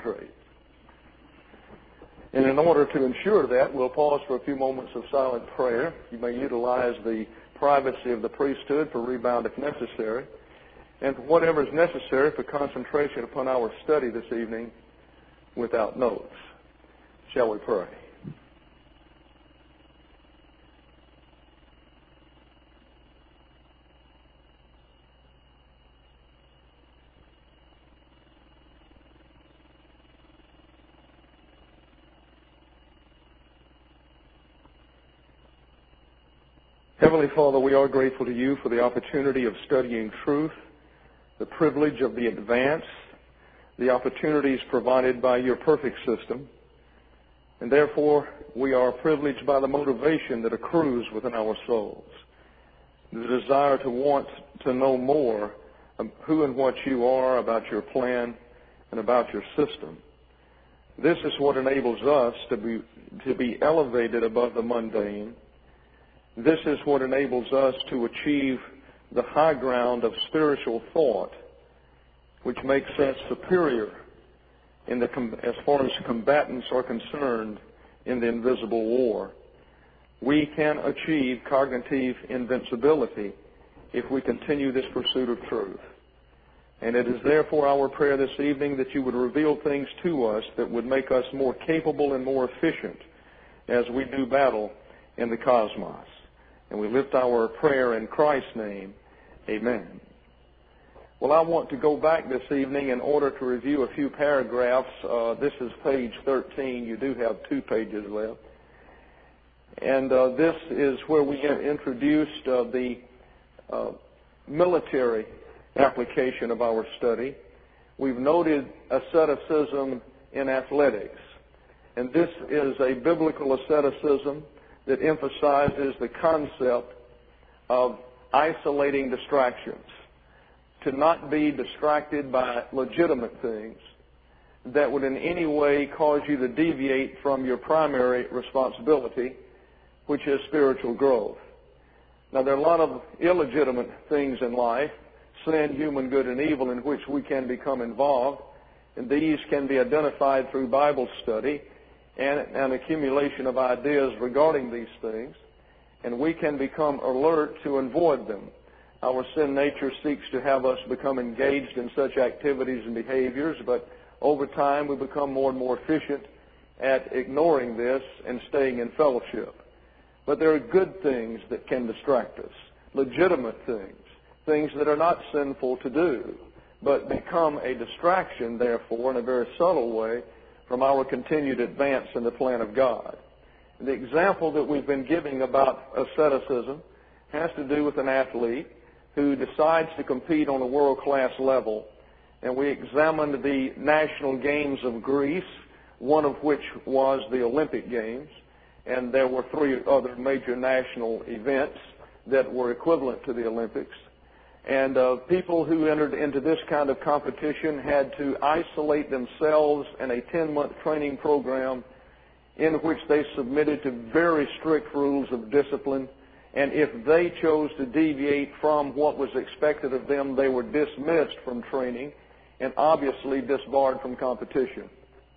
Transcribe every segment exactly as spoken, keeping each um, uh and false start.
concentrate. And in order to ensure that, we'll pause for a few moments of silent prayer. You may utilize the privacy of the priesthood for rebound if necessary. And whatever is necessary for concentration upon our study this evening without notes. Shall we pray? Heavenly Father, we are grateful to you for the opportunity of studying truth, the privilege of the advance, the opportunities provided by your perfect system, and therefore we are privileged by the motivation that accrues within our souls, the desire to want to know more of who and what you are, about your plan, and about your system. This is what enables us to be, to be elevated above the mundane. This is what enables us to achieve the high ground of spiritual thought, which makes us superior in the, as far as combatants are concerned in the invisible war. We can achieve cognitive invincibility if we continue this pursuit of truth. And it is therefore our prayer this evening that you would reveal things to us that would make us more capable and more efficient as we do battle in the cosmos. And we lift our prayer in Christ's name. Amen. Well, I want to go back this evening in order to review a few paragraphs. Uh, this is page thirteen. You do have two pages left. And uh, this is where we introduced uh, the uh, military application of our study. We've noted asceticism in athletics. And this is a biblical asceticism that emphasizes the concept of isolating distractions, to not be distracted by legitimate things that would in any way cause you to deviate from your primary responsibility, which is spiritual growth. Now, there are a lot of illegitimate things in life, sin, human good, and evil, in which we can become involved, and these can be identified through Bible study and an accumulation of ideas regarding these things, and we can become alert to avoid them. Our sin nature seeks to have us become engaged in such activities and behaviors, but over time we become more and more efficient at ignoring this and staying in fellowship. But there are good things that can distract us, legitimate things, things that are not sinful to do, but become a distraction, therefore, in a very subtle way, from our continued advance in the plan of God. The example that we've been giving about asceticism has to do with an athlete who decides to compete on a world-class level. And we examined the national games of Greece, one of which was the Olympic Games, and there were three other major national events that were equivalent to the Olympics. And uh, people who entered into this kind of competition had to isolate themselves in a ten-month training program in which they submitted to very strict rules of discipline. And if they chose to deviate from what was expected of them, they were dismissed from training and obviously disbarred from competition.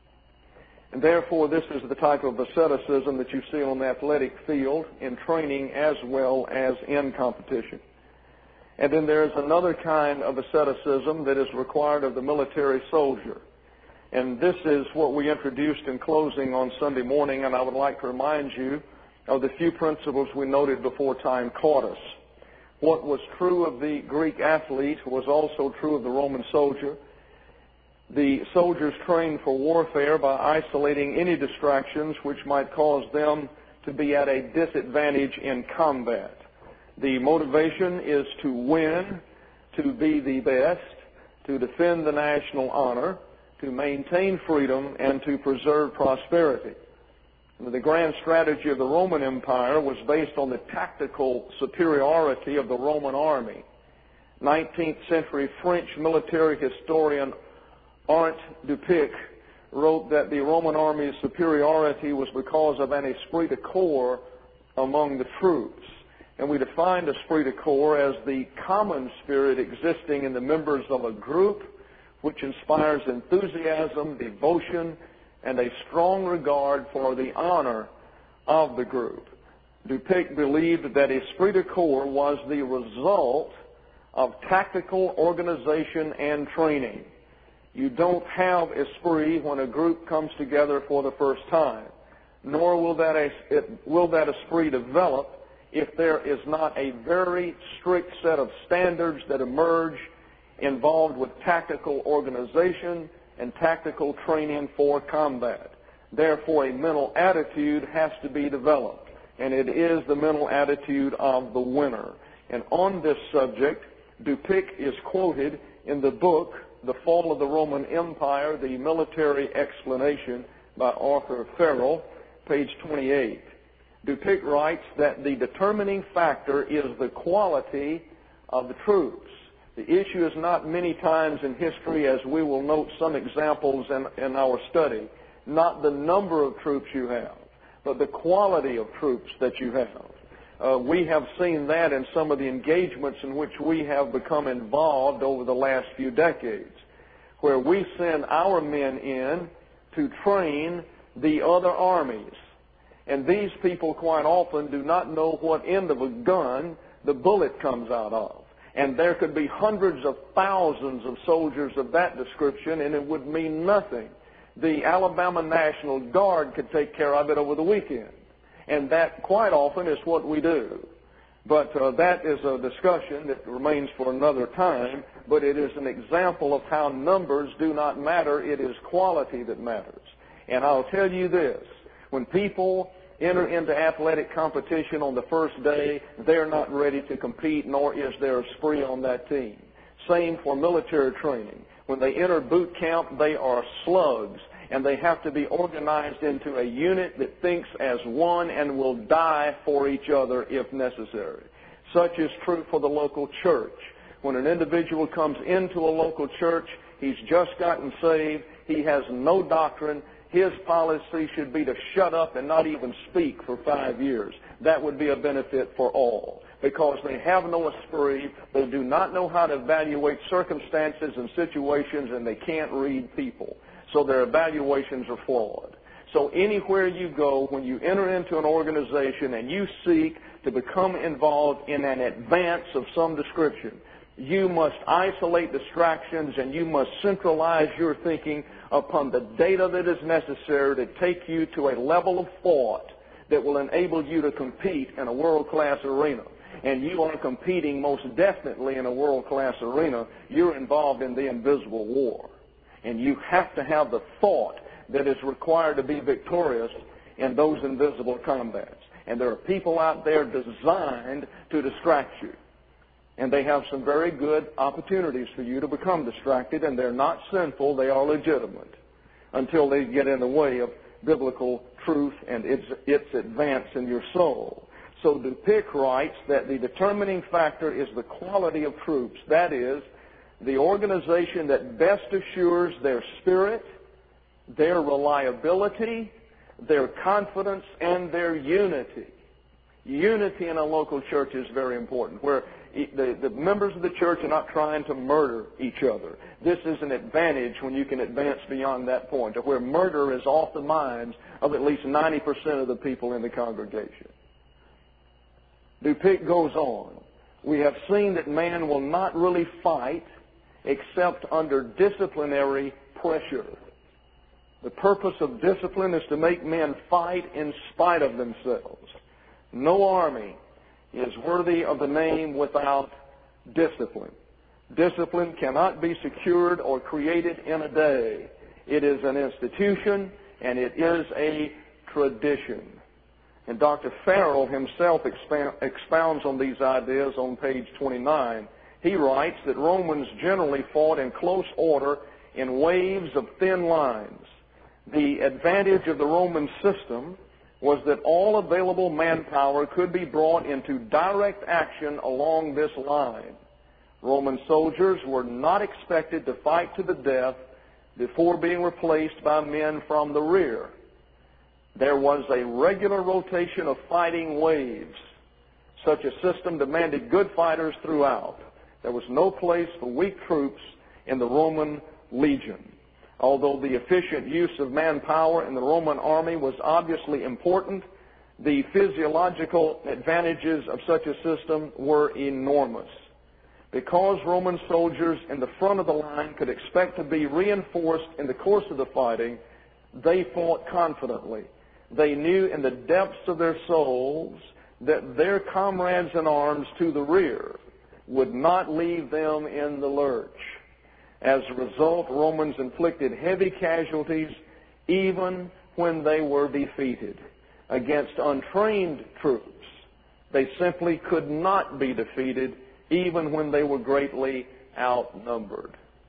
And therefore, this is the type of asceticism that you see on the athletic field in training as well as in competition. And then there's another kind of asceticism that is required of the military soldier. And this is what we introduced in closing on Sunday morning, and I would like to remind you of the few principles we noted before time caught us. What was true of the Greek athlete was also true of the Roman soldier. The soldiers trained for warfare by isolating any distractions which might cause them to be at a disadvantage in combat. The motivation is to win, to be the best, to defend the national honor, to maintain freedom, and to preserve prosperity. The grand strategy of the Roman Empire was based on the tactical superiority of the Roman army. nineteenth century French military historian Arndt Dupic wrote that the Roman army's superiority was because of an esprit de corps among the troops. And we defined esprit de corps as the common spirit existing in the members of a group which inspires enthusiasm, devotion, and a strong regard for the honor of the group. Dupic believed that esprit de corps was the result of tactical organization and training. You don't have esprit when a group comes together for the first time, nor will that, it, will that esprit develop if there is not a very strict set of standards that emerge involved with tactical organization and tactical training for combat. Therefore, a mental attitude has to be developed, and it is the mental attitude of the winner. And on this subject, Dupic is quoted in the book, The Fall of the Roman Empire, The Military Explanation, by Arthur Farrell, page twenty-eight. Dupic writes that the determining factor is the quality of the troops. The issue is not many times in history, as we will note some examples in, in our study, not the number of troops you have, but the quality of troops that you have. Uh, we have seen that in some of the engagements in which we have become involved over the last few decades, where we send our men in to train the other armies. And these people quite often do not know what end of a gun the bullet comes out of. And there could be hundreds of thousands of soldiers of that description, and it would mean nothing. The Alabama National Guard could take care of it over the weekend. And that quite often is what we do. But uh, that is a discussion that remains for another time, but it is an example of how numbers do not matter. It is quality that matters. And I'll tell you this, when people enter into athletic competition on the first day, they're not ready to compete, nor is there a spree on that team. Same for military training. When they enter boot camp, they are slugs, and they have to be organized into a unit that thinks as one and will die for each other if necessary. Such is true for the local church. When an individual comes into a local church, he's just gotten saved, he has no doctrine, his policy should be to shut up and not even speak for five years. That would be a benefit for all, because they have no esprit, they do not know how to evaluate circumstances and situations, and they can't read people. So their evaluations are flawed. So anywhere you go, when you enter into an organization and you seek to become involved in an advance of some description, you must isolate distractions and you must centralize your thinking upon the data that is necessary to take you to a level of thought that will enable you to compete in a world-class arena. And you are competing most definitely in a world-class arena. You're involved in the invisible war. And you have to have the thought that is required to be victorious in those invisible combats. And there are people out there designed to distract you. And they have some very good opportunities for you to become distracted, and they're not sinful, they are legitimate, until they get in the way of biblical truth and its, its advance in your soul. So Dupic writes that the determining factor is the quality of troops. That is, the organization that best assures their spirit, their reliability, their confidence, and their unity. Unity in a local church is very important, where the, the members of the church are not trying to murder each other. This is an advantage when you can advance beyond that point, to where murder is off the minds of at least ninety percent of the people in the congregation. Dupic goes on. We have seen that man will not really fight except under disciplinary pressure. The purpose of discipline is to make men fight in spite of themselves. No army is worthy of the name without discipline. Discipline cannot be secured or created in a day. It is an institution, and it is a tradition. And Doctor Farrell himself expounds on these ideas on page twenty-nine. He writes that Romans generally fought in close order in waves of thin lines. The advantage of the Roman system was that all available manpower could be brought into direct action along this line. Roman soldiers were not expected to fight to the death before being replaced by men from the rear. There was a regular rotation of fighting waves. Such a system demanded good fighters throughout. There was no place for weak troops in the Roman legion. Although the efficient use of manpower in the Roman army was obviously important, the physiological advantages of such a system were enormous. Because Roman soldiers in the front of the line could expect to be reinforced in the course of the fighting, they fought confidently. They knew in the depths of their souls that their comrades in arms to the rear would not leave them in the lurch. As a result, Romans inflicted heavy casualties even when they were defeated. Against untrained troops, they simply could not be defeated even when they were greatly outnumbered.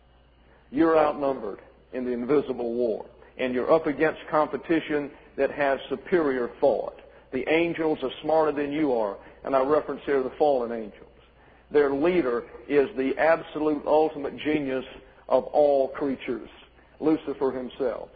You're outnumbered in the invisible war, and you're up against competition that has superior thought. The angels are smarter than you are, and I reference here the fallen angels. Their leader is the absolute ultimate genius of all creatures, Lucifer himself.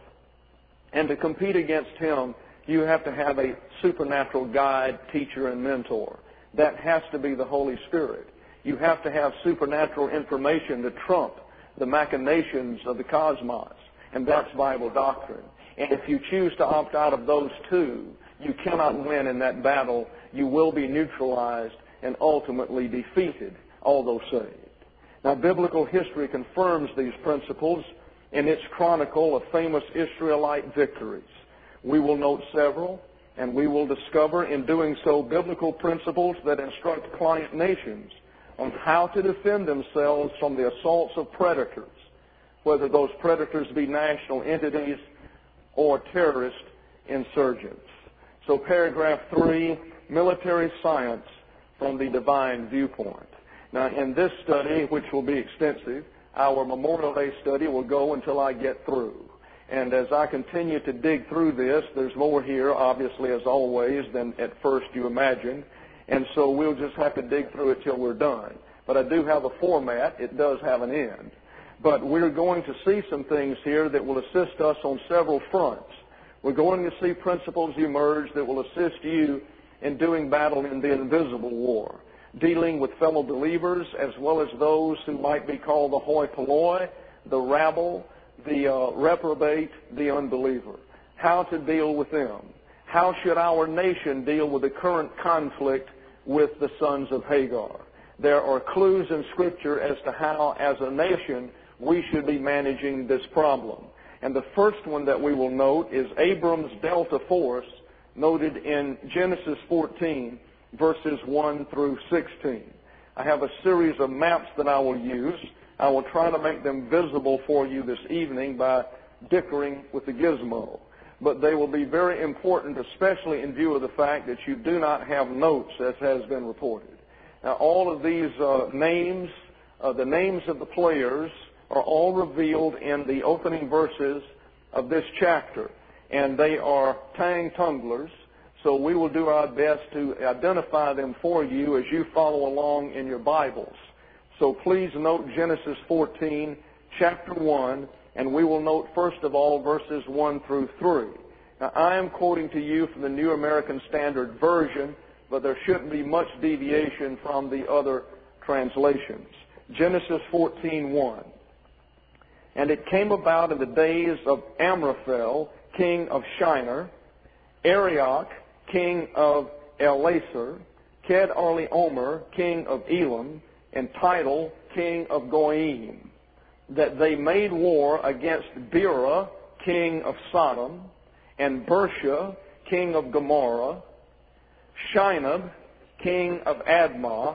And to compete against him, you have to have a supernatural guide, teacher, and mentor. That has to be the Holy Spirit. You have to have supernatural information to trump the machinations of the cosmos, and that's Bible doctrine. And if you choose to opt out of those two, you cannot win in that battle. You will be neutralized and ultimately defeated, although saved. Now, biblical history confirms these principles in its chronicle of famous Israelite victories. We will note several, and we will discover in doing so biblical principles that instruct client nations on how to defend themselves from the assaults of predators, whether those predators be national entities or terrorist insurgents. So paragraph three, military science from the divine viewpoint. Now, in this study, which will be extensive, our Memorial Day study will go until I get through. And as I continue to dig through this, there's more here, obviously, as always, than at first you imagined. And so we'll just have to dig through it till we're done. But I do have a format. It does have an end. But we're going to see some things here that will assist us on several fronts. We're going to see principles emerge that will assist you in doing battle in the invisible war, dealing with fellow believers as well as those who might be called the hoi polloi, the rabble, the uh, reprobate, the unbeliever. How to deal with them. How should our nation deal with the current conflict with the sons of Hagar? There are clues in Scripture as to how, as a nation, we should be managing this problem. And the first one that we will note is Abram's Delta Force, noted in Genesis fourteen, verses one through sixteen. I have a series of maps that I will use. I will try to make them visible for you this evening by dickering with the gizmo. But they will be very important, especially in view of the fact that you do not have notes, as has been reported. Now, all of these uh, names, uh, the names of the players, are all revealed in the opening verses of this chapter. And they are Tang tumblers, so we will do our best to identify them for you as you follow along in your Bibles. So please note Genesis fourteen, chapter one, and we will note first of all verses one through three. Now, I am quoting to you from the New American Standard Version, but there shouldn't be much deviation from the other translations. Genesis fourteen one. And it came about in the days of Amraphel, king of Shinar, Arioch, king of Elaser, Kedorlaomer, king of Elam, and Tidal, king of Goyim, that they made war against Bera, king of Sodom, and Bersha, king of Gomorrah, Shinab, king of Admah,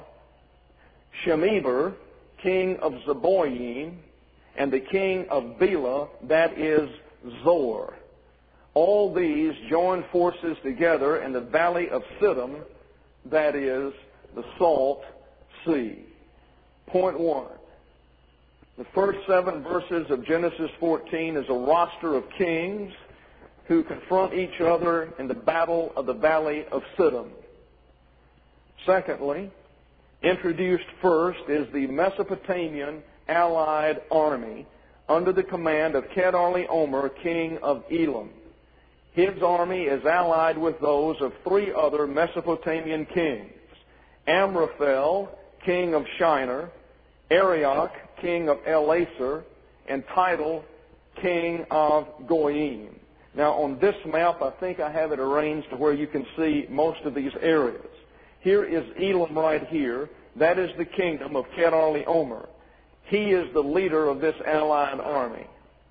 Shemeber, king of Zeboyim, and the king of Bela, that is Zor. All these joined forces together in the valley of Siddim, that is the Salt Sea. Point one. The first seven verses of Genesis fourteen is a roster of kings who confront each other in the battle of the valley of Siddim. Secondly, introduced first is the Mesopotamian allied army under the command of Kedorlaomer, king of Elam. His army is allied with those of three other Mesopotamian kings: Amraphel, king of Shinar, Arioch, king of Elaser, and title King of Goyim. Now on this map, I think I have it arranged to where you can see most of these areas. Here is Elam right here. That is the kingdom of Kedorlaomer. He is the leader of this allied army.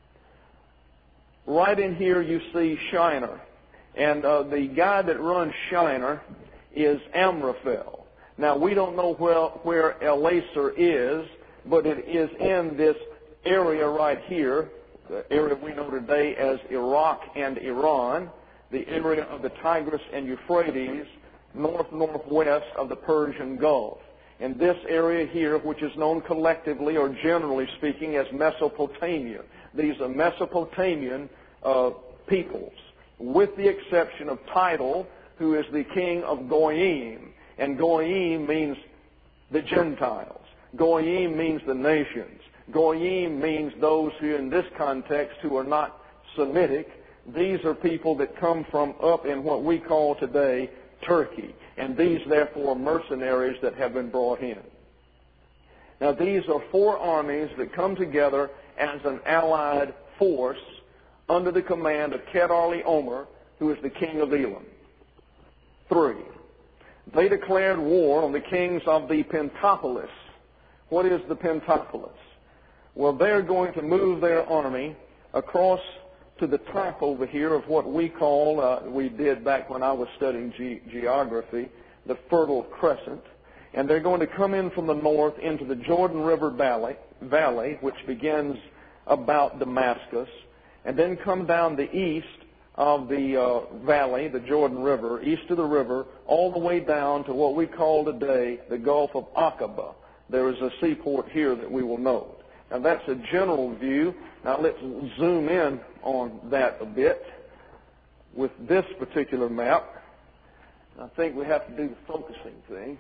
Right in here you see Shinar. And uh, the guy that runs Shinar is Amraphel. Now we don't know where, where Elaser is, but it is in this area right here, the area we know today as Iraq and Iran, the area of the Tigris and Euphrates, north-northwest of the Persian Gulf. In this area here, which is known collectively or generally speaking as Mesopotamia. These are Mesopotamian uh, peoples, with the exception of Tidal, who is the king of Goyim. And Goyim means the Gentiles. Goyim means the nations. Goyim means those who, in this context, who are not Semitic. These are people that come from up in what we call today Turkey. And these, therefore, are mercenaries that have been brought in. Now, these are four armies that come together as an allied force under the command of Kedorlaomer, who is the king of Elam. Three, they declared war on the kings of the Pentapolis. What is the Pentapolis? Well, they're going to move their army across to the top over here of what we call, uh, we did back when I was studying ge- geography, the Fertile Crescent. And they're going to come in from the north into the Jordan River Valley, valley which begins about Damascus, and then come down the east of the uh, valley, the Jordan River, east of the river, all the way down to what we call today the Gulf of Aqaba. There is a seaport here that we will note. Now that's a general view. Now let's zoom in on that a bit with this particular map. I think we have to do the focusing thing.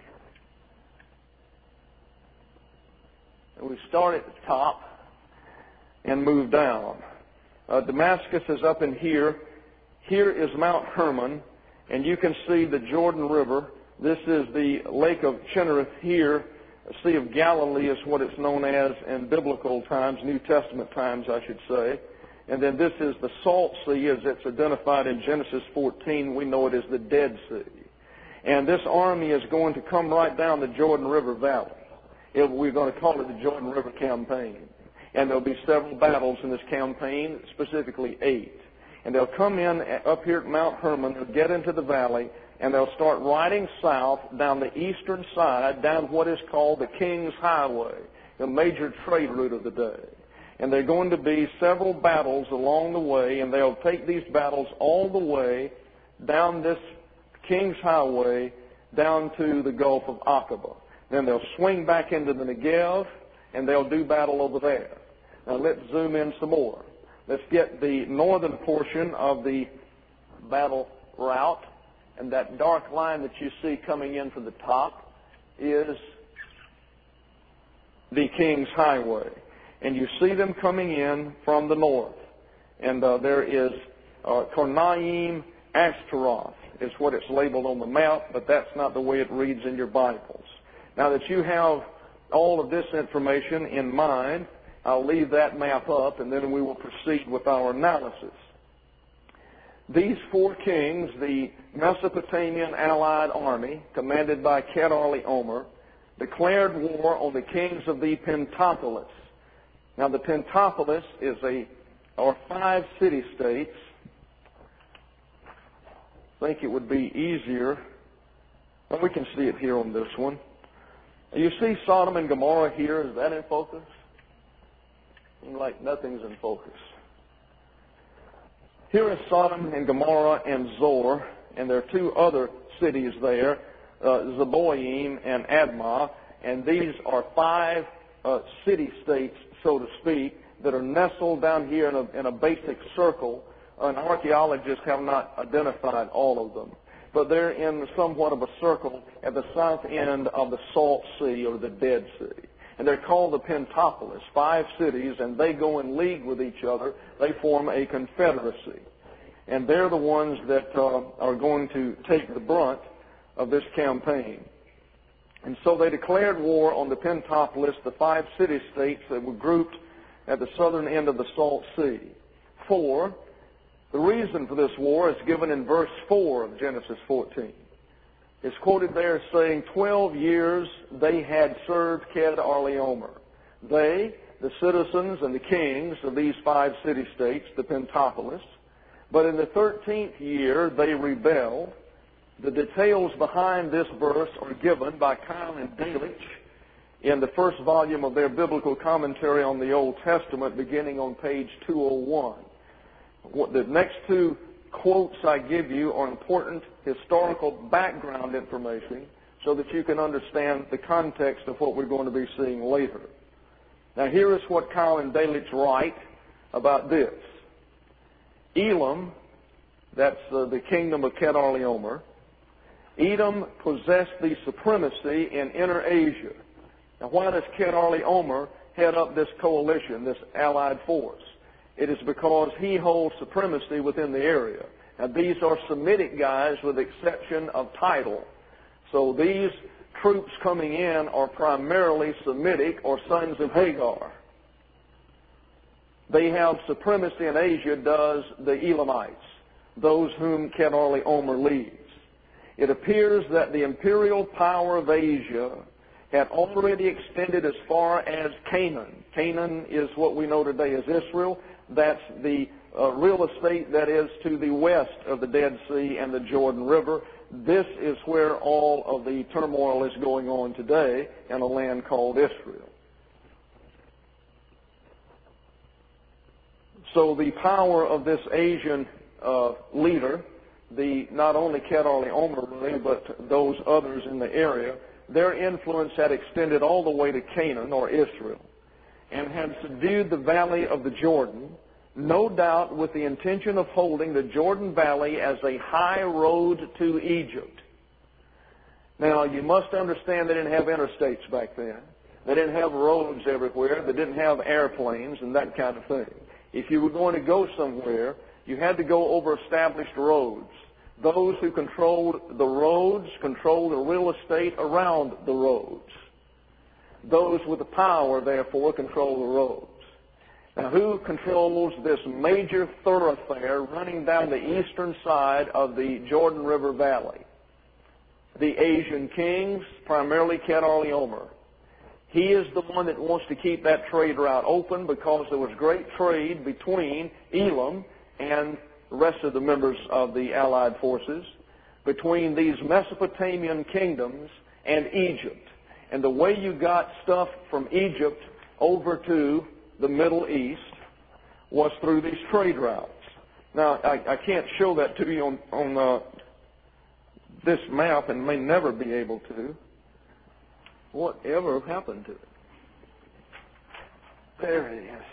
And we start at the top and move down. Uh, Damascus is up in here. Here is Mount Hermon, and you can see the Jordan River. This is the Lake of Chinnereth here. The Sea of Galilee is what it's known as in biblical times, New Testament times, I should say. And then this is the Salt Sea, as it's identified in Genesis fourteen. We know it as the Dead Sea. And this army is going to come right down the Jordan River Valley. It, we're going to call it the Jordan River Campaign. And there'll be several battles in this campaign, specifically eight. And they'll come in up here at Mount Hermon, they'll get into the valley, and they'll start riding south down the eastern side, down what is called the King's Highway, the major trade route of the day. And there are going to be several battles along the way, and they'll take these battles all the way down this King's Highway down to the Gulf of Aqaba. Then they'll swing back into the Negev, and they'll do battle over there. Now let's zoom in some more. Let's get the northern portion of the battle route, and that dark line that you see coming in from the top is the King's Highway. And you see them coming in from the north. And uh, there is uh, Kornaim Ashtaroth is what it's labeled on the map, but that's not the way it reads in your Bibles. Now that you have all of this information in mind, I'll leave that map up, and then we will proceed with our analysis. These four kings, the Mesopotamian allied army, commanded by Kedorlaomer, declared war on the kings of the Pentapolis. Now, the Pentapolis is a, or five city-states. I think it would be easier. Well, we can see it here on this one. You see Sodom and Gomorrah here. Is that in focus? Seems like nothing's in focus. Here is Sodom and Gomorrah and Zor, and there are two other cities there, uh, Zeboim and Admah, and these are five uh, city-states, so to speak, that are nestled down here in a, in a basic circle, and archaeologists have not identified all of them. But they're in somewhat of a circle at the south end of the Salt Sea or the Dead Sea. And they're called the Pentapolis, five cities, and they go in league with each other. They form a confederacy. And they're the ones that uh, are going to take the brunt of this campaign. And so they declared war on the Pentapolis, the five city-states that were grouped at the southern end of the Salt Sea. Four, the reason for this war is given in verse four of Genesis fourteen. It's quoted there saying, twelve years they had served Kedorlaomer. They, the citizens and the kings of these five city-states, the Pentapolis. But in the thirteenth year they rebelled. The details behind this verse are given by Keil and Delitzsch in the first volume of their biblical commentary on the Old Testament, beginning on page two oh one. What the next two quotes I give you are important historical background information so that you can understand the context of what we're going to be seeing later. Now here is what Keil and Delitzsch write about this. Elam, that's uh, the kingdom of Kedorlaomer, Edom possessed the supremacy in Inner Asia. Now why does Kedorlaomer head up this coalition, this allied force? It is because he holds supremacy within the area. Now these are Semitic guys with exception of title. So these troops coming in are primarily Semitic or sons of Hagar. They have supremacy in Asia, does the Elamites, those whom Kedorlaomer leads. It appears that the imperial power of Asia had already extended as far as Canaan. Canaan is what we know today as Israel. That's the uh, real estate that is to the west of the Dead Sea and the Jordan River. This is where all of the turmoil is going on today in a land called Israel. So the power of this Asian uh, leader, the not only Kedorlaomer really, but those others in the area, their influence had extended all the way to Canaan or Israel, and had subdued the valley of the Jordan, no doubt with the intention of holding the Jordan Valley as a high road to Egypt. Now, you must understand they didn't have interstates back then. They didn't have roads everywhere. They didn't have airplanes and that kind of thing. If you were going to go somewhere, you had to go over established roads. Those who controlled the roads controlled the real estate around the roads. Those with the power, therefore, control the roads. Now, who controls this major thoroughfare running down the eastern side of the Jordan River Valley? The Asian kings, primarily Kedorlaomer. He is the one that wants to keep that trade route open because there was great trade between Elam and the rest of the members of the allied forces, between these Mesopotamian kingdoms and Egypt. And the way you got stuff from Egypt over to the Middle East was through these trade routes. Now, I, I can't show that to you on, on uh, this map and may never be able to. Whatever happened to it? There it is.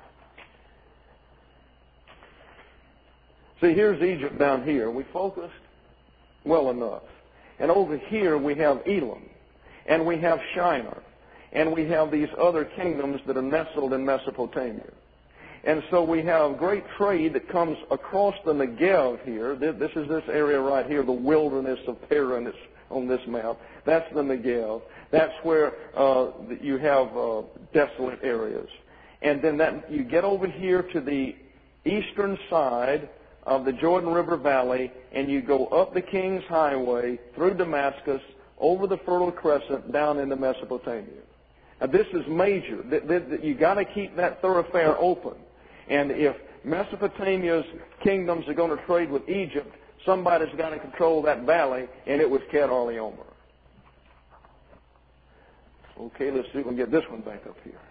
See, here's Egypt down here. We focused well enough. And over here we have Elam, and we have Shinar, and we have these other kingdoms that are nestled in Mesopotamia. And so we have great trade that comes across the Negev here. This is this area right here, the wilderness of Paran that's on this map. That's the Negev. That's where uh, you have uh, desolate areas. And then that you get over here to the eastern side of the Jordan River Valley, and you go up the King's Highway through Damascus, over the Fertile Crescent, down into Mesopotamia. Now, this is major. You've got to keep that thoroughfare open. And if Mesopotamia's kingdoms are going to trade with Egypt, somebody's got to control that valley, and it was Kedorlaomer. Okay, let's see if we can get this one back up here.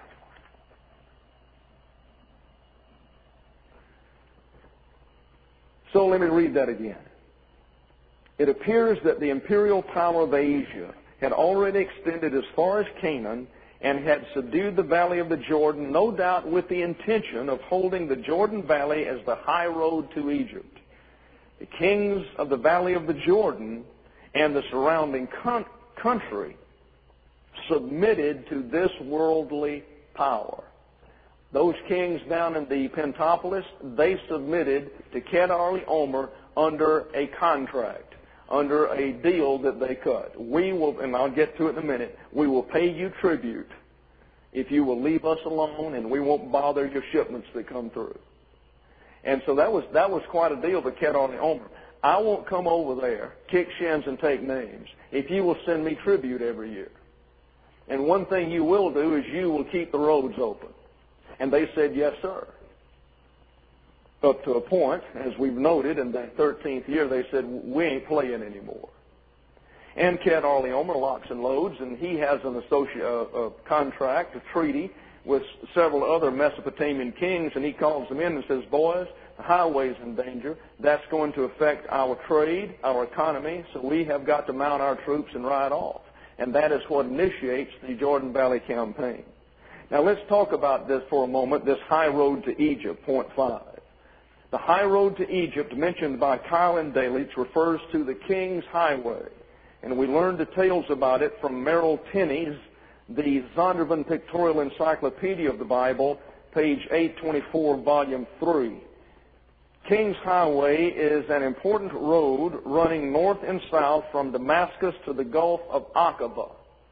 So let me read that again. It appears that the imperial power of Asia had already extended as far as Canaan and had subdued the valley of the Jordan, no doubt with the intention of holding the Jordan Valley as the high road to Egypt. The kings of the valley of the Jordan and the surrounding con- country submitted to this worldly power. Those kings down in the Pentapolis, they submitted to Kedorlaomer under a contract, under a deal that they cut. We will, and I'll get to it in a minute, we will pay you tribute if you will leave us alone and we won't bother your shipments that come through. And so that was that was quite a deal for Chedorlaomer. I won't come over there, kick shins and take names, if you will send me tribute every year. And one thing you will do is you will keep the roads open. And they said, yes, sir. Up to a point, as we've noted, in that thirteenth year, they said, we ain't playing anymore. And Chedorlaomer locks and loads, and he has an associate, uh, a contract, a treaty, with several other Mesopotamian kings, and he calls them in and says, boys, the highway's in danger. That's going to affect our trade, our economy, so we have got to mount our troops and ride off. And that is what initiates the Jordan Valley campaign. Now let's talk about this for a moment, this high road to Egypt, point five. The high road to Egypt mentioned by Kyle and Delitzsch refers to the King's Highway. And we learn details about it from Merrill Tenney's The Zondervan Pictorial Encyclopedia of the Bible, page eight twenty-four, volume three. King's Highway is an important road running north and south from Damascus to the Gulf of Aqaba.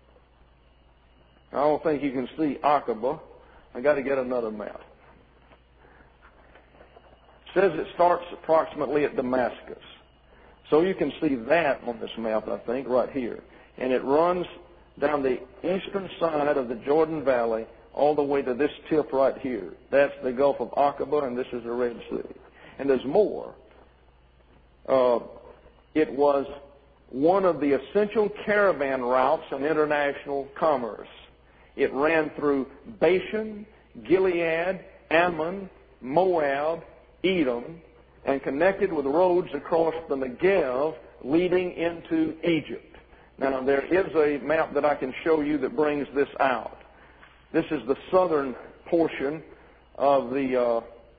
I don't think you can see Aqaba. I got to get another map. It says it starts approximately at Damascus. So you can see that on this map, I think, right here. And it runs down the eastern side of the Jordan Valley all the way to this tip right here. That's the Gulf of Aqaba, and this is the Red Sea. And there's more. Uh, it was one of the essential caravan routes in international commerce. It ran through Bashan, Gilead, Ammon, Moab, Edom, and connected with roads across the Negev leading into Egypt. Now, there is a map that I can show you that brings this out. This is the southern portion of the uh,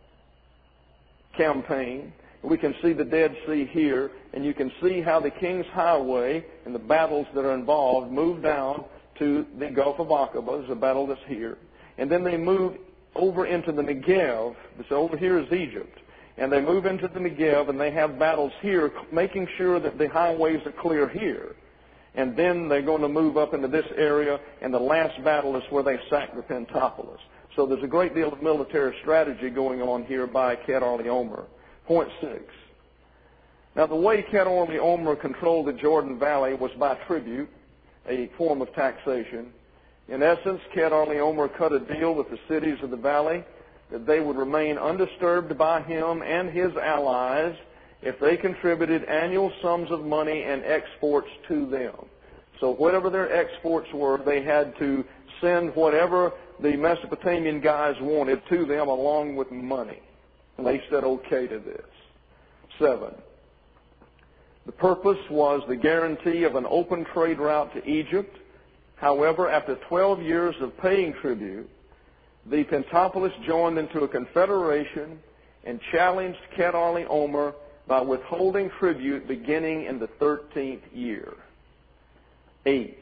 campaign. We can see the Dead Sea here, and you can see how the King's Highway and the battles that are involved move down to the Gulf of Aqaba. There's a battle that's here. And then they move over into the Negev. So over here is Egypt. And they move into the Negev, and they have battles here, making sure that the highways are clear here. And then they're going to move up into this area, and the last battle is where they sack the Pentapolis. So there's a great deal of military strategy going on here by Chedorlaomer. Point six. Now, the way Chedorlaomer controlled the Jordan Valley was by tribute, a form of taxation. In essence, Chedorlaomer cut a deal with the cities of the valley that they would remain undisturbed by him and his allies if they contributed annual sums of money and exports to them. So whatever their exports were, they had to send whatever the Mesopotamian guys wanted to them along with money. And they said okay to this. Seven. The purpose was the guarantee of an open trade route to Egypt. However, after twelve years of paying tribute, the Pentapolis joined into a confederation and challenged Chedorlaomer by withholding tribute beginning in the thirteenth year. Eight.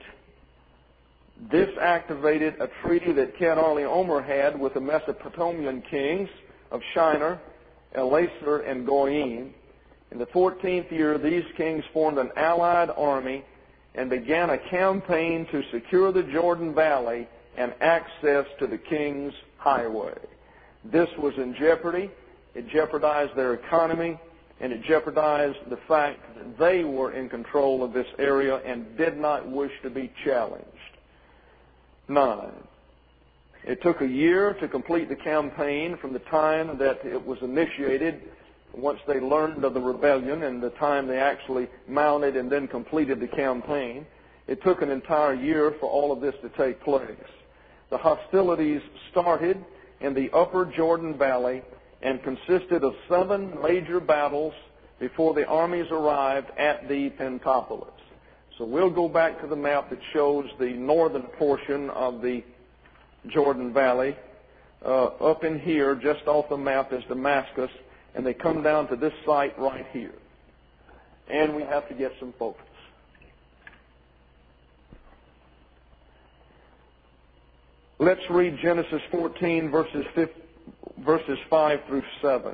This activated a treaty that Chedorlaomer had with the Mesopotamian kings of Shinar, Elasar, and Goyim. In the fourteenth year, these kings formed an allied army and began a campaign to secure the Jordan Valley and access to the King's Highway. This was in jeopardy. It jeopardized their economy, and it jeopardized the fact that they were in control of this area and did not wish to be challenged. Nine. It took a year to complete the campaign from the time that it was initiated, once they learned of the rebellion, and the time they actually mounted and then completed the campaign. It took an entire year for all of this to take place. The hostilities started in the upper Jordan Valley and consisted of seven major battles before the armies arrived at the Pentapolis. So we'll go back to the map that shows the northern portion of the Jordan Valley. Uh, up in here, just off the map, is Damascus, and they come down to this site right here. And we have to get some focus. Let's read Genesis fourteen, verses verses five through seven.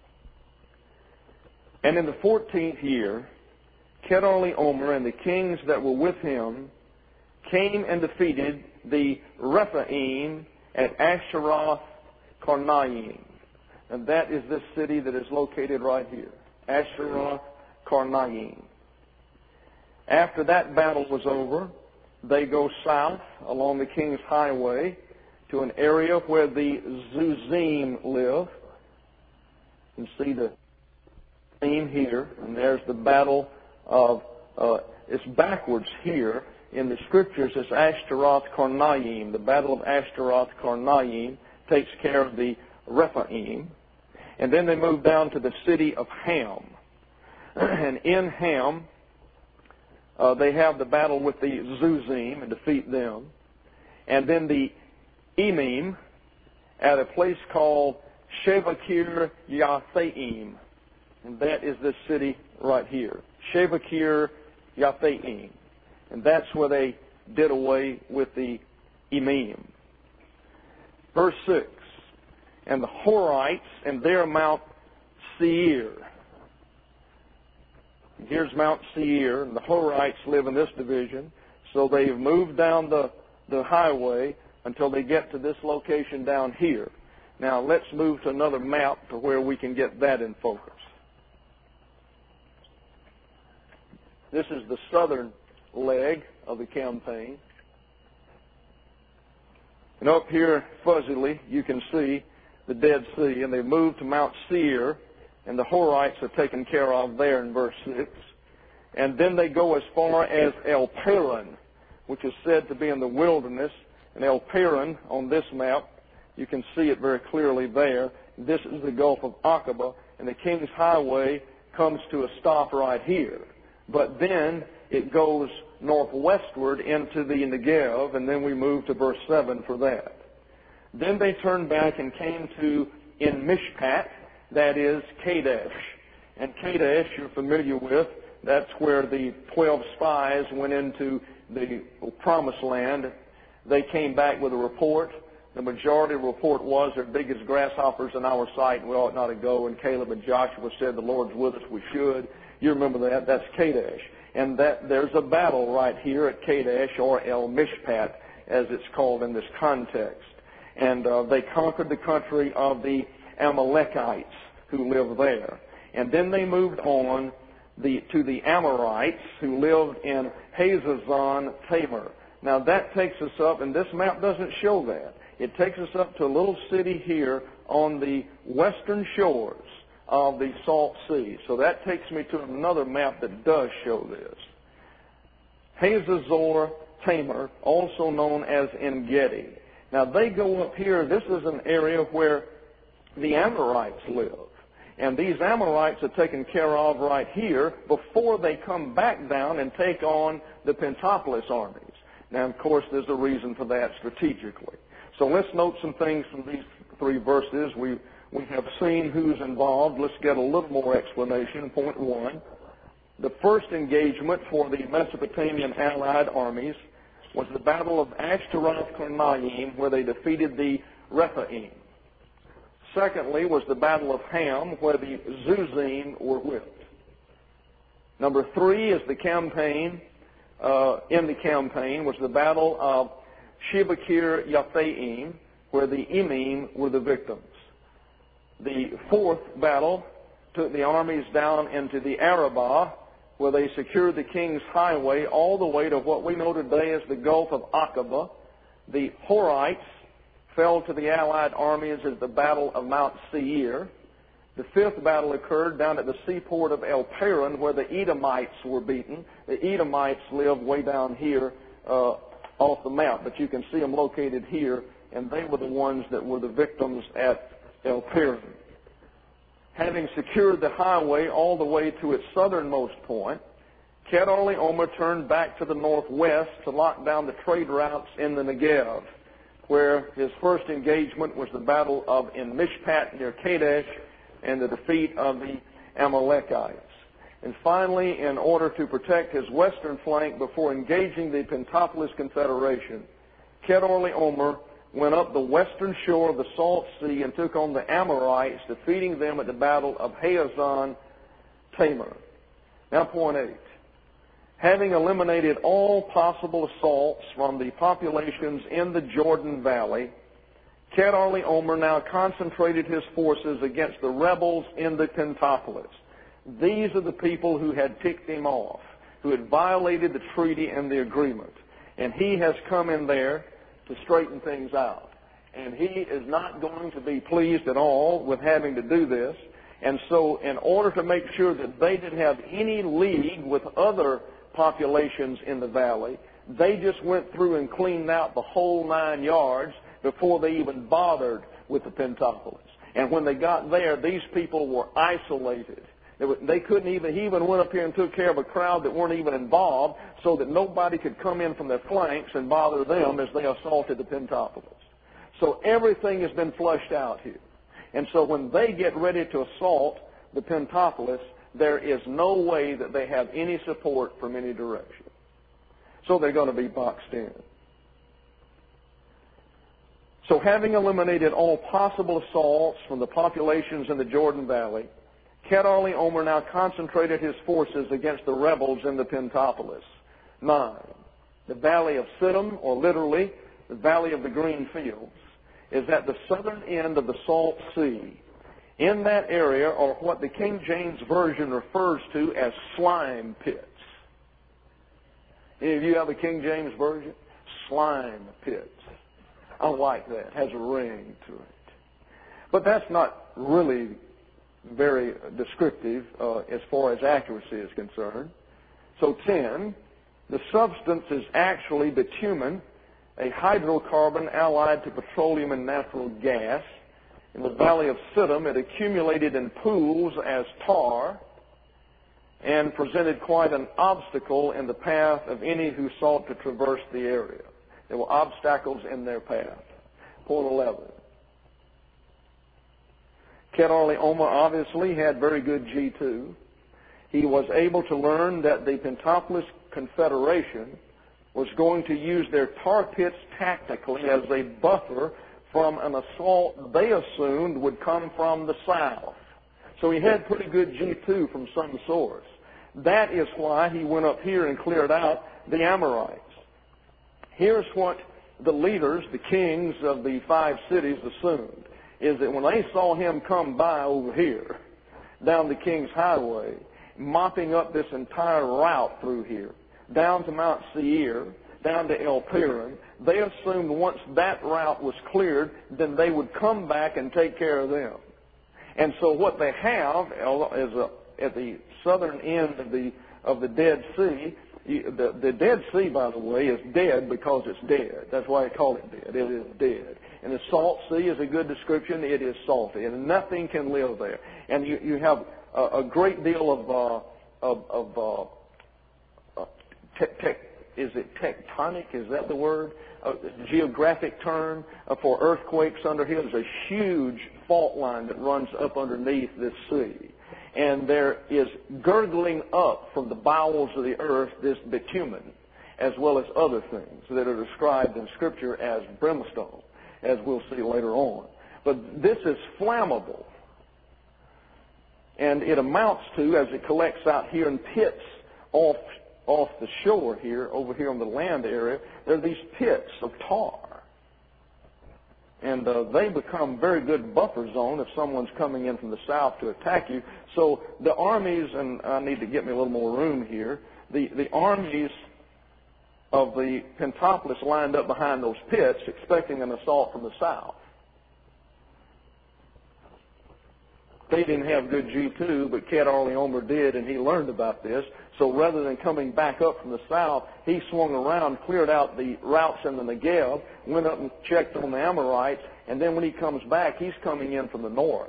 And in the fourteenth year, Chedorlaomer and the kings that were with him came and defeated the Rephaim at Ashteroth Karnaim. And that is this city that is located right here, Ashteroth Karnaim. After that battle was over, they go south along the King's Highway to an area where the Zuzim live. You can see the theme here, and there's the battle of, uh, it's backwards here. In the scriptures, it's Ashtaroth Karnaim. The battle of Ashtaroth Karnaim takes care of the Rephaim. And then they move down to the city of Ham. And in Ham, uh, they have the battle with the Zuzim and defeat them. And then the Emim at a place called Shevakir Yathaim. And that is this city right here, Shevakir Yathaim. And that's where they did away with the Emim. Verse six, and the Horites and their Mount Seir. Here's Mount Seir, and the Horites live in this division. So they've moved down the, the highway until they get to this location down here. Now let's move to another map to where we can get that in focus. This is the southern leg of the campaign. And up here, fuzzily, you can see the Dead Sea, and they've moved to Mount Seir, and the Horites are taken care of there in verse six. And then they go as far as El Paran, which is said to be in the wilderness. And El Paran, on this map, you can see it very clearly there. This is the Gulf of Aqaba, and the King's Highway comes to a stop right here. But then it goes northwestward into the Negev, and then we move to verse seven for that. Then they turned back and came to En Mishpat, that is Kadesh. And Kadesh, you're familiar with, that's where the twelve spies went into the promised land. They came back with a report. The majority of the report was they're big as grasshoppers in our sight, and we ought not to go. And Caleb and Joshua said, the Lord's with us, we should. You remember that? That's Kadesh. And that there's a battle right here at Kadesh, or El Mishpat, as it's called in this context. And uh, they conquered the country of the Amalekites who live there. And then they moved on the, to the Amorites who lived in Hazazon Tamar. Now that takes us up, and this map doesn't show that. It takes us up to a little city here on the western shores of the Salt Sea. So that takes me to another map that does show this. Hazazor Tamar, also known as En-Gedi. Now they go up here. This is an area where the Amorites live. And these Amorites are taken care of right here before they come back down and take on the Pentapolis armies. Now, of course, there's a reason for that strategically. So let's note some things from these three verses. We we have seen who's involved. Let's get a little more explanation. Point one. The first engagement for the Mesopotamian allied armies was the Battle of Ashtaroth Karnaim, where they defeated the Rephaim. Secondly was the Battle of Ham, where the Zuzim were whipped. Number three is the campaign, uh, in the campaign was the Battle of Shevakir Yathaim, where the Emim were the victims. The fourth battle took the armies down into the Arabah, where they secured the King's Highway all the way to what we know today as the Gulf of Aqaba. The Horites fell to the Allied armies at the Battle of Mount Seir. The fifth battle occurred down at the seaport of El Paran, where the Edomites were beaten. The Edomites live way down here uh, off the map, but you can see them located here, and they were the ones that were the victims at El Paran. Having secured the highway all the way to its southernmost point, Kedar-Laomer turned back to the northwest to lock down the trade routes in the Negev, where his first engagement was the Battle of En Mishpat near Kadesh and the defeat of the Amalekites. And finally, in order to protect his western flank before engaging the Pentapolis Confederation, Kedar-Laomer went up the western shore of the Salt Sea and took on the Amorites, defeating them at the Battle of Hazazon Tamar. Now, point eight. having eliminated all possible assaults from the populations in the Jordan Valley, Kedorlaomer now concentrated his forces against the rebels in the Pentapolis. These are the people who had ticked him off, who had violated the treaty and the agreement. And he has come in there to straighten things out. And he is not going to be pleased at all with having to do this. And so in order to make sure that they didn't have any league with other populations in the valley, they just went through and cleaned out the whole nine yards before they even bothered with the Pentapolis. And when they got there, these people were isolated. They, were, they couldn't even, he even went up here and took care of a crowd that weren't even involved so that nobody could come in from their flanks and bother them as they assaulted the Pentapolis. So everything has been flushed out here. And so when they get ready to assault the Pentapolis, there is no way that they have any support from any direction. So they're going to be boxed in. So having eliminated all possible assaults from the populations in the Jordan Valley, Kedorlaomer now concentrated his forces against the rebels in the Pentapolis. Nine. The Valley of Siddim, or literally, the Valley of the Green Fields, is at the southern end of the Salt Sea. In that area are what the King James Version refers to as slime pits. Any of you have a King James Version? Slime pits. I like that. It has a ring to it. But that's not really very descriptive uh, as far as accuracy is concerned. So ten, the substance is actually bitumen, a hydrocarbon allied to petroleum and natural gas. In the Valley of Siddim, it accumulated in pools as tar and presented quite an obstacle in the path of any who sought to traverse the area. There were obstacles in their path. Point eleven. Kedorlaomer obviously had very good G two. He was able to learn that the Pentapolis Confederation was going to use their tar pits tactically as a buffer from an assault they assumed would come from the south. So he had pretty good G two from some source. That is why he went up here and cleared out the Amorites. Here's what the leaders, the kings of the five cities assumed, is that when they saw him come by over here, down the King's Highway, mopping up this entire route through here, down to Mount Seir, down to El Paran, they assumed once that route was cleared, then they would come back and take care of them. And so what they have is a, at the southern end of the of the Dead Sea. The, the Dead Sea, by the way, is dead because it's dead. That's why I call it dead. It is dead. And the Salt Sea is a good description. It is salty, and nothing can live there. And you, you have a, a great deal of uh, of, of uh, uh, te- te- is it tectonic? Is that the word? A geographic term uh, for earthquakes under here. There's a huge fault line that runs up underneath this sea. And there is gurgling up from the bowels of the earth this bitumen, as well as other things that are described in Scripture as brimstone, as we'll see later on. But this is flammable. And it amounts to, as it collects out here in pits off, off the shore here, over here on the land area, there are these pits of tar. And uh, they become very good buffer zone if someone's coming in from the south to attack you. So the armies, and I need to get me a little more room here, the, the armies of the Pentapolis lined up behind those pits expecting an assault from the south. They didn't have good G two, but Kedorlaomer did, and he learned about this. So rather than coming back up from the south, he swung around, cleared out the routes in the Negev, went up and checked on the Amorites, and then when he comes back, he's coming in from the north.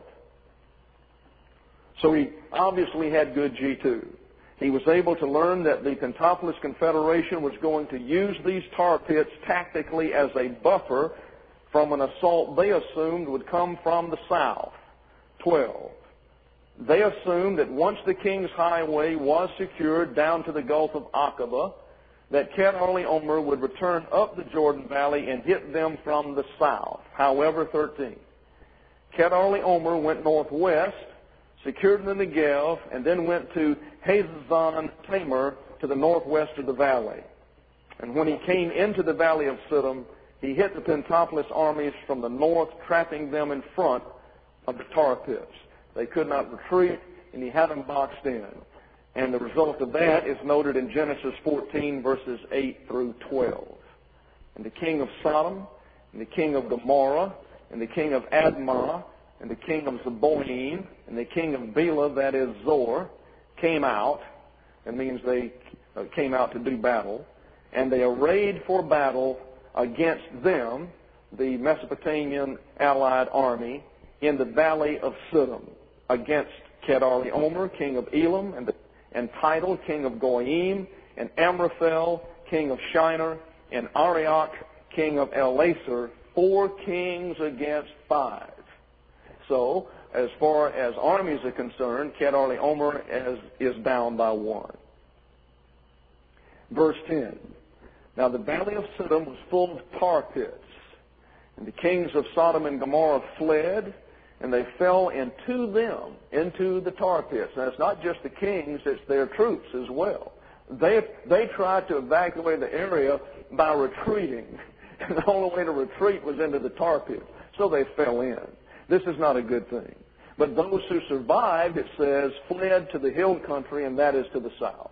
So he obviously had good G two. He was able to learn that the Pentapolis Confederation was going to use these tar pits tactically as a buffer from an assault they assumed would come from the south. twelve. They assumed that once the King's Highway was secured down to the Gulf of Aqaba, that Kedorlaomer would return up the Jordan Valley and hit them from the south. However, thirteen. Kedorlaomer went northwest, secured the Negev, and then went to Hazazon Tamar to to the northwest of the valley. And when he came into the valley of Siddim, he hit the Pentapolis armies from the north, trapping them in front of the tar pits. They could not retreat, and he had them boxed in. And the result of that is noted in Genesis fourteen, verses eight through twelve. And the king of Sodom, and the king of Gomorrah, and the king of Admah, and the king of Zeboim, and the king of Bela, that is Zor, came out. That means they came out to do battle. And they arrayed for battle against them, the Mesopotamian allied army, in the valley of Siddim, against Kedorlaomer, king of Elam, and, the, and Tidal, king of Goyim, and Amraphel, king of Shinar, and Arioch, king of Elasar, four kings against five. So, as far as armies are concerned, Kedorlaomer is, is down by one. Verse ten. Now the valley of Siddim was full of tar pits, and the kings of Sodom and Gomorrah fled, and they fell into them, into the tar pits. Now it's not just the kings, it's their troops as well. They, they tried to evacuate the area by retreating, and the only way to retreat was into the tar pits. So they fell in. This is not a good thing. But those who survived, it says, fled to the hill country, and that is to the south.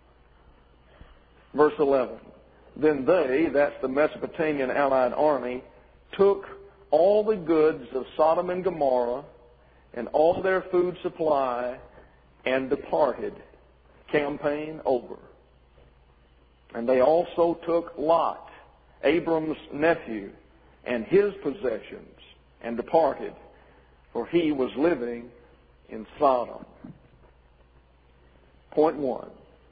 Verse eleven. Then they, that's the Mesopotamian allied army, took all the goods of Sodom and Gomorrah and all their food supply and departed. Campaign over. And they also took Lot, Abram's nephew, and his possessions and departed, for he was living in Sodom. Point one.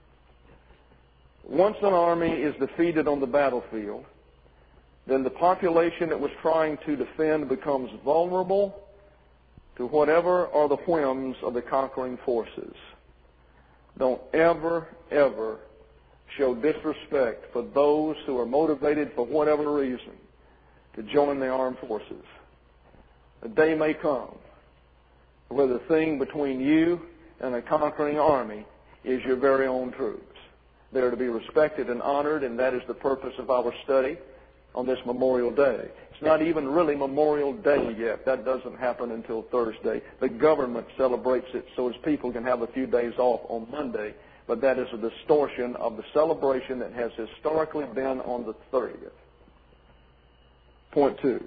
Once an army is defeated on the battlefield, then the population that was trying to defend becomes vulnerable to whatever are the whims of the conquering forces. Don't ever, ever show disrespect for those who are motivated for whatever reason to join the armed forces. A day may come where the thing between you and a conquering army is your very own troops. They are to be respected and honored, and that is the purpose of our study on this Memorial Day. It's not even really Memorial Day yet. That doesn't happen until Thursday. The government celebrates it so as people can have a few days off on Monday, but that is a distortion of the celebration that has historically been on the thirtieth. Point two.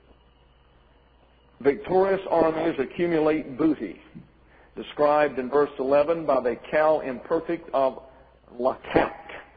Victorious armies accumulate booty, described in verse eleven by the cal imperfect of Lakak.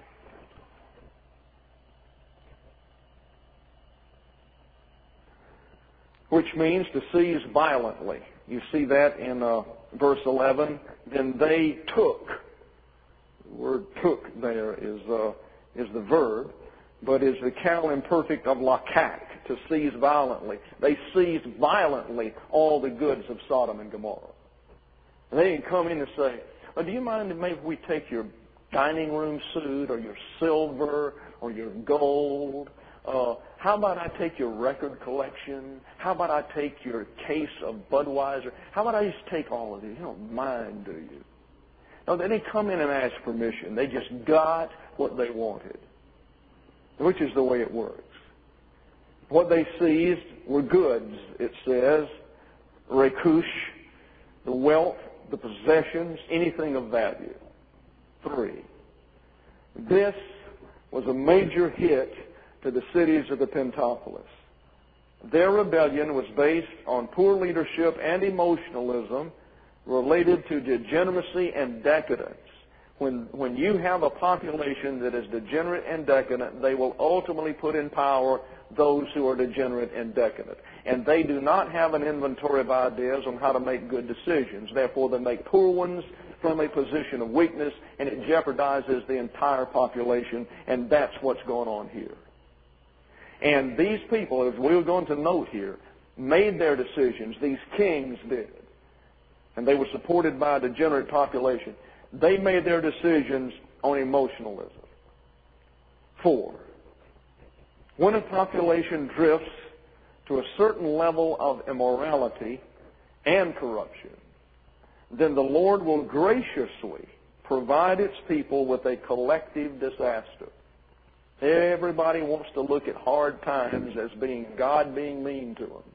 Which means to seize violently. You see that in uh, verse eleven. Then they took. The word took there is, uh, is the verb, but is the cal imperfect of Lakak, to seize violently. They seized violently all the goods of Sodom and Gomorrah. And they didn't come in and say, oh, do you mind if maybe we take your dining room suit or your silver or your gold? Uh, how about I take your record collection? How about I take your case of Budweiser? How about I just take all of these? You don't mind, do you? No, they didn't come in and ask permission. They just got what they wanted, which is the way it works. What they seized were goods, it says, rekush, the wealth, the possessions, anything of value. Three. This was a major hit to the cities of the Pentapolis. Their rebellion was based on poor leadership and emotionalism related to degeneracy and decadence. When, when you have a population that is degenerate and decadent, they will ultimately put in power those who are degenerate and decadent. And they do not have an inventory of ideas on how to make good decisions. Therefore, they make poor ones from a position of weakness, and it jeopardizes the entire population, and that's what's going on here. And these people, as we're going to note here, made their decisions. These kings did. And they were supported by a degenerate population. They made their decisions on emotionalism. Four. When a population drifts to a certain level of immorality and corruption, then the Lord will graciously provide its people with a collective disaster. Everybody wants to look at hard times as being God being mean to them.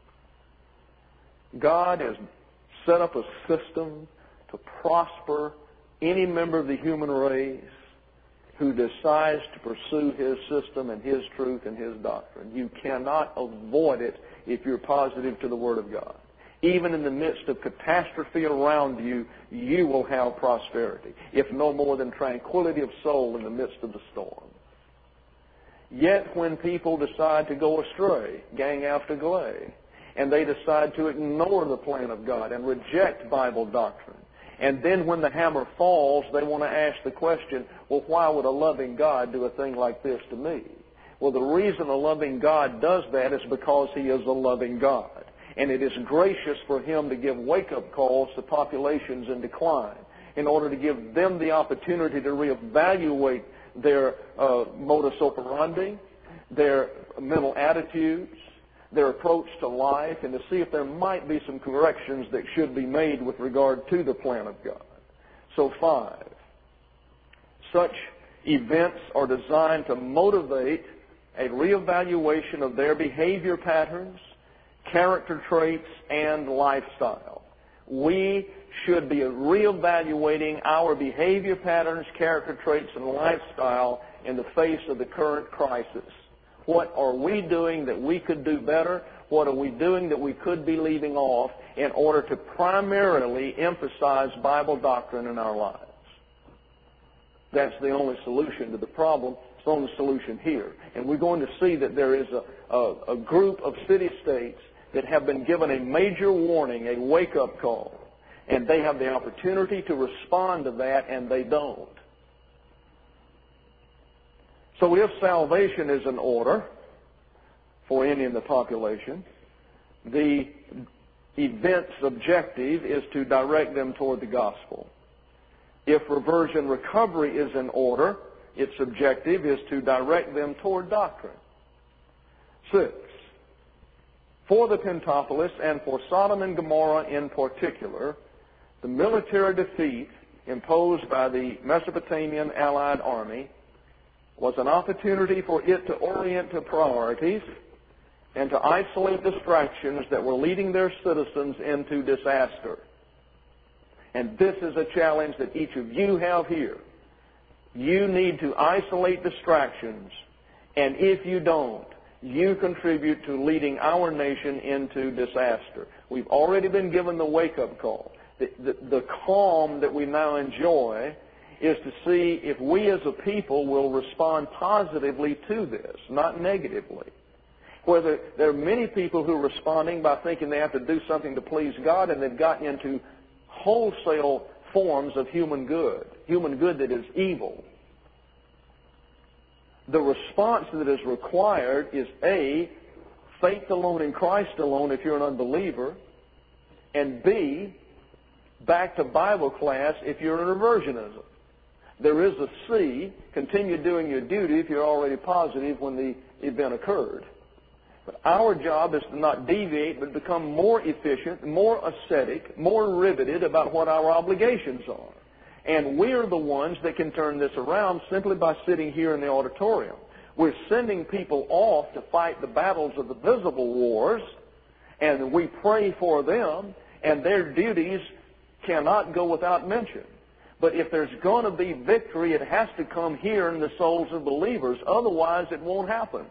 God has set up a system to prosper any member of the human race who decides to pursue His system and His truth and His doctrine. You cannot avoid it if you're positive to the Word of God. Even in the midst of catastrophe around you, you will have prosperity, if no more than tranquility of soul in the midst of the storm. Yet when people decide to go astray, gang after glay, and they decide to ignore the plan of God and reject Bible doctrine, and then when the hammer falls, they want to ask the question, well, why would a loving God do a thing like this to me? Well, the reason a loving God does that is because He is a loving God. And it is gracious for Him to give wake-up calls to populations in decline in order to give them the opportunity to reevaluate their uh, modus operandi, their mental attitudes, their approach to life, and to see if there might be some corrections that should be made with regard to the plan of God. So five, such events are designed to motivate a reevaluation of their behavior patterns, character traits, and lifestyle. We should be reevaluating our behavior patterns, character traits, and lifestyle in the face of the current crisis. What are we doing that we could do better? What are we doing that we could be leaving off in order to primarily emphasize Bible doctrine in our lives? That's the only solution to the problem. It's the only solution here. And we're going to see that there is a, a, a group of city-states that have been given a major warning, a wake-up call. And they have the opportunity to respond to that, and they don't. So if salvation is an order for any in the population, the event's objective is to direct them toward the gospel. If reversion recovery is an order, its objective is to direct them toward doctrine. Six, for the Pentapolis and for Sodom and Gomorrah in particular, the military defeat imposed by the Mesopotamian allied army was an opportunity for it to orient to priorities and to isolate distractions that were leading their citizens into disaster. And this is a challenge that each of you have here. You need to isolate distractions, and if you don't, you contribute to leading our nation into disaster. We've already been given the wake-up call. The, the, the calm that we now enjoy is to see if we as a people will respond positively to this, not negatively. Whether there are many people who are responding by thinking they have to do something to please God, and they've gotten into wholesale forms of human good, human good that is evil. The response that is required is A, faith alone in Christ alone if you're an unbeliever, and B, back to Bible class if you're in reversionism. There is a C, continue doing your duty if you're already positive when the event occurred. But our job is to not deviate, but become more efficient, more ascetic, more riveted about what our obligations are. And we're the ones that can turn this around simply by sitting here in the auditorium. We're sending people off to fight the battles of the visible wars, and we pray for them, and their duties cannot go without mention. But if there's going to be victory, it has to come here in the souls of believers. Otherwise, it won't happen.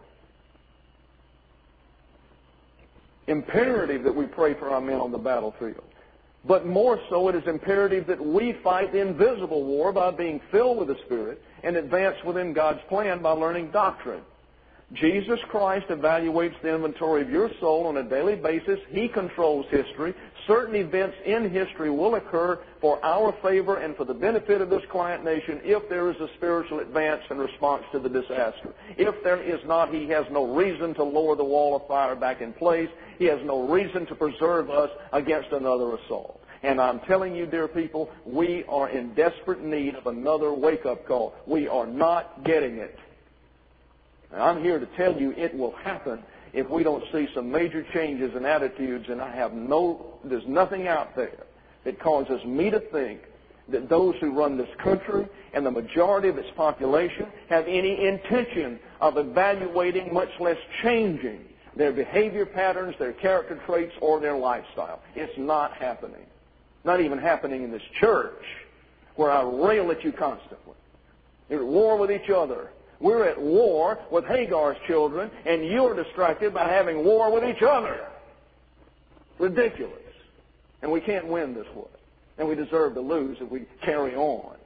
Imperative that we pray for our men on the battlefield. But more so, it is imperative that we fight the invisible war by being filled with the Spirit and advance within God's plan by learning doctrine. Jesus Christ evaluates the inventory of your soul on a daily basis. He controls history. Certain events in history will occur for our favor and for the benefit of this client nation if there is a spiritual advance in response to the disaster. If there is not, He has no reason to lower the wall of fire back in place. He has no reason to preserve us against another assault. And I'm telling you, dear people, we are in desperate need of another wake-up call. We are not getting it. And I'm here to tell you it will happen if we don't see some major changes in attitudes, and I have no, there's nothing out there that causes me to think that those who run this country and the majority of its population have any intention of evaluating, much less changing, their behavior patterns, their character traits, or their lifestyle. It's not happening. Not even happening in this church, where I rail at you constantly. You're at war with each other. We're at war with Hagar's children, and you're distracted by having war with each other. Ridiculous. And we can't win this way. And we deserve to lose if we carry on.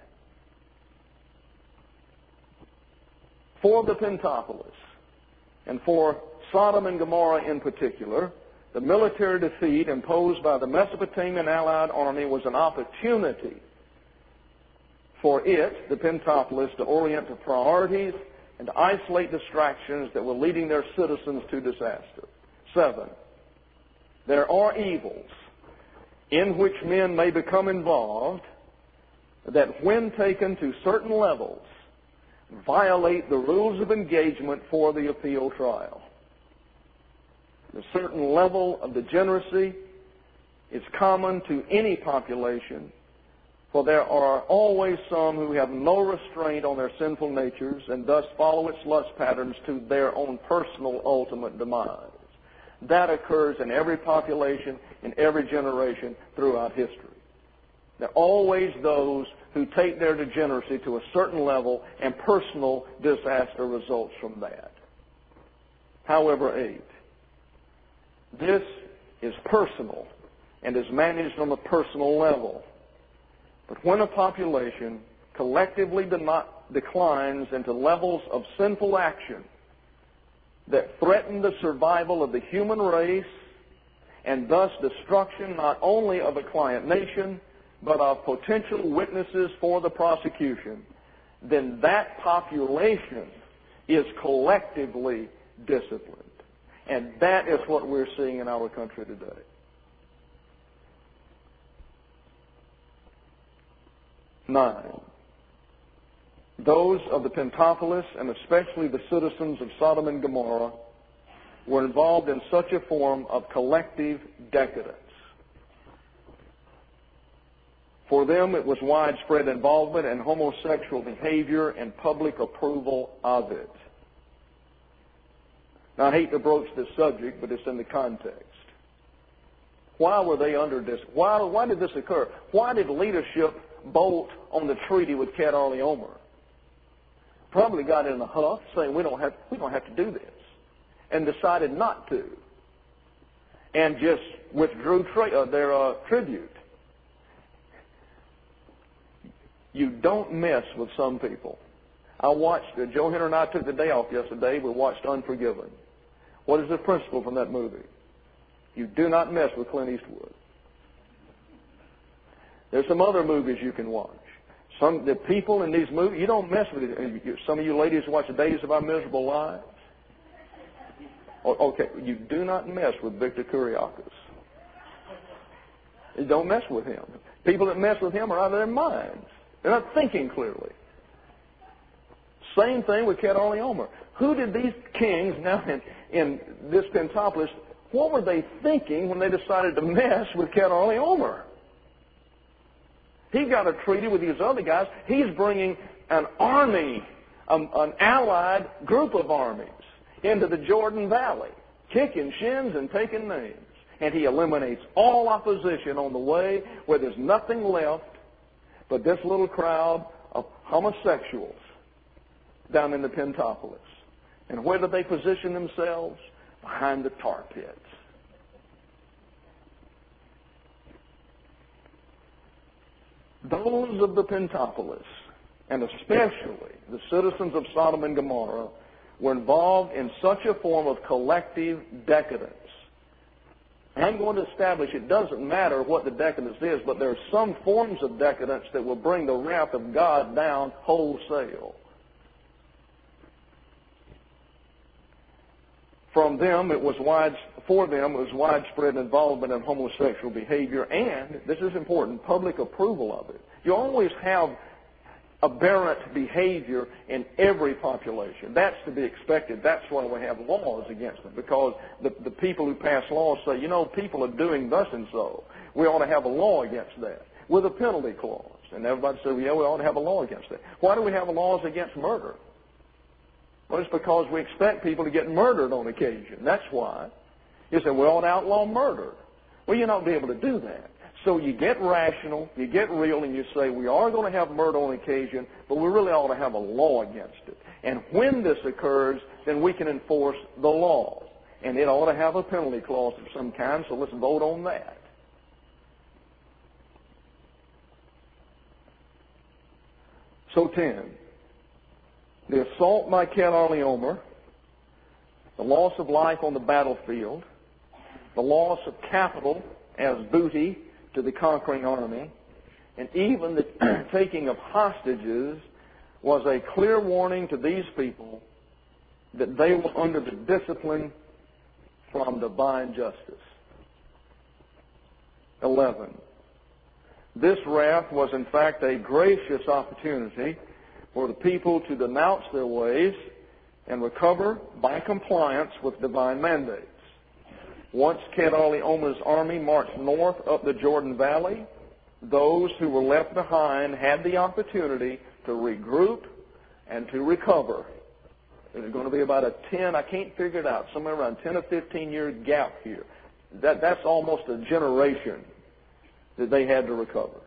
For the Pentapolis, and for Sodom and Gomorrah in particular, the military defeat imposed by the Mesopotamian Allied army was an opportunity for it, the Pentapolis, to orient to priorities and to isolate distractions that were leading their citizens to disaster. Seven, there are evils in which men may become involved that, when taken to certain levels, violate the rules of engagement for the appeal trial. A certain level of degeneracy is common to any population, for there are always some who have no restraint on their sinful natures and thus follow its lust patterns to their own personal ultimate demise. That occurs in every population, in every generation throughout history. There are always those who take their degeneracy to a certain level, and personal disaster results from that. However, eight, this is personal and is managed on a personal level. But when a population collectively de- declines into levels of sinful action that threaten the survival of the human race and thus destruction not only of a client nation, but of potential witnesses for the prosecution, then that population is collectively disciplined. And that is what we're seeing in our country today. Nine, those of the Pentapolis, and especially the citizens of Sodom and Gomorrah, were involved in such a form of collective decadence. For them, it was widespread involvement in homosexual behavior and public approval of it. Now, I hate to broach this subject, but it's in the context. Why were they under this? Why, why did this occur? Why did leadership bolt on the treaty with Chedorlaomer? Probably got in a huff, saying we don't have we don't have to do this, and decided not to, and just withdrew tra- uh, their uh, tribute. You don't mess with some people. I watched, uh, Joe Henry and I took the day off yesterday. We watched Unforgiven. What is the principle from that movie? You do not mess with Clint Eastwood. There's some other movies you can watch. Some the people in these movies, you don't mess with it. Some of you ladies watch The Days of Our Miserable Lives. Okay, you do not mess with Victor Kiriakis. You don't mess with him. People that mess with him are out of their minds. They're not thinking clearly. Same thing with Chedorlaomer. Who did these kings now in, in this Pentapolis, what were they thinking when they decided to mess with Chedorlaomer? He got a treaty with these other guys. He's bringing an army, um, an allied group of armies into the Jordan Valley, kicking shins and taking names. And he eliminates all opposition on the way, where there's nothing left but this little crowd of homosexuals down in the Pentapolis. And where do they position themselves? Behind the tar pits. Those of the Pentapolis, and especially the citizens of Sodom and Gomorrah, were involved in such a form of collective decadence. I'm going to establish it doesn't matter what the decadence is, but there are some forms of decadence that will bring the wrath of God down wholesale. From them, it was wide, for them, it was widespread involvement in homosexual behavior, and, this is important, public approval of it. You always have aberrant behavior in every population. That's to be expected. That's why we have laws against them, because the, the people who pass laws say, you know, people are doing thus and so. We ought to have a law against that with a penalty clause. And everybody said, well, yeah, we ought to have a law against that. Why do we have laws against murder? Well, it's because we expect people to get murdered on occasion. That's why. You say, we ought to outlaw murder. Well, you're not going to be able to do that. So you get rational, you get real, and you say, we are going to have murder on occasion, but we really ought to have a law against it. And when this occurs, then we can enforce the law. And it ought to have a penalty clause of some kind, so let's vote on that. So ten, the assault by Chedorlaomer, the loss of life on the battlefield, the loss of capital as booty to the conquering army, and even the taking of hostages was a clear warning to these people that they were under the discipline from divine justice. eleven. This wrath was in fact a gracious opportunity for the people to denounce their ways and recover by compliance with divine mandates. Once Chedorlaomer's army marched north up the Jordan Valley, those who were left behind had the opportunity to regroup and to recover. There's going to be about a ten, I can't figure it out, somewhere around ten or fifteen year gap here. That, that's almost a generation that they had to recover.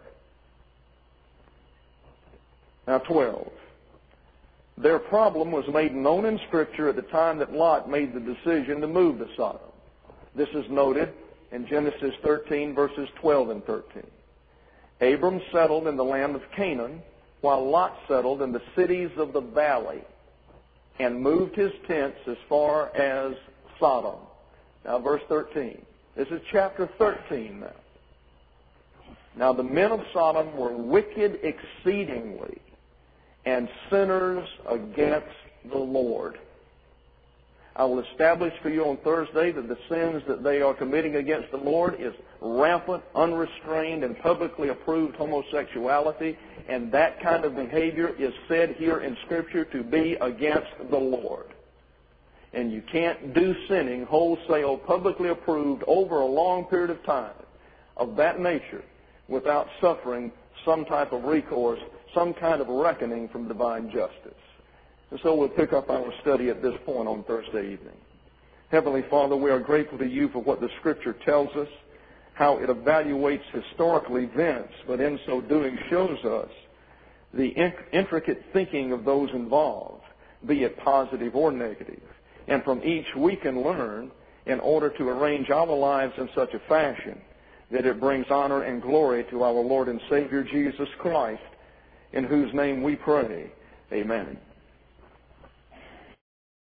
Now twelve. Their problem was made known in Scripture at the time that Lot made the decision to move to Sodom. This is noted in Genesis thirteen, verses twelve and thirteen. Abram settled in the land of Canaan, while Lot settled in the cities of the valley and moved his tents as far as Sodom. Now verse thirteen. This is chapter thirteen now. Now the men of Sodom were wicked exceedingly, and sinners against the Lord. I will establish for you on Thursday that the sins that they are committing against the Lord is rampant, unrestrained, and publicly approved homosexuality, and that kind of behavior is said here in Scripture to be against the Lord. And you can't do sinning wholesale, publicly approved, over a long period of time of that nature without suffering some type of recourse, some kind of reckoning from divine justice. And so we'll pick up our study at this point on Thursday evening. Heavenly Father, we are grateful to you for what the Scripture tells us, how it evaluates historical events, but in so doing shows us the intricate thinking of those involved, be it positive or negative. And from each we can learn in order to arrange our lives in such a fashion that it brings honor and glory to our Lord and Savior Jesus Christ, in whose name we pray. Amen.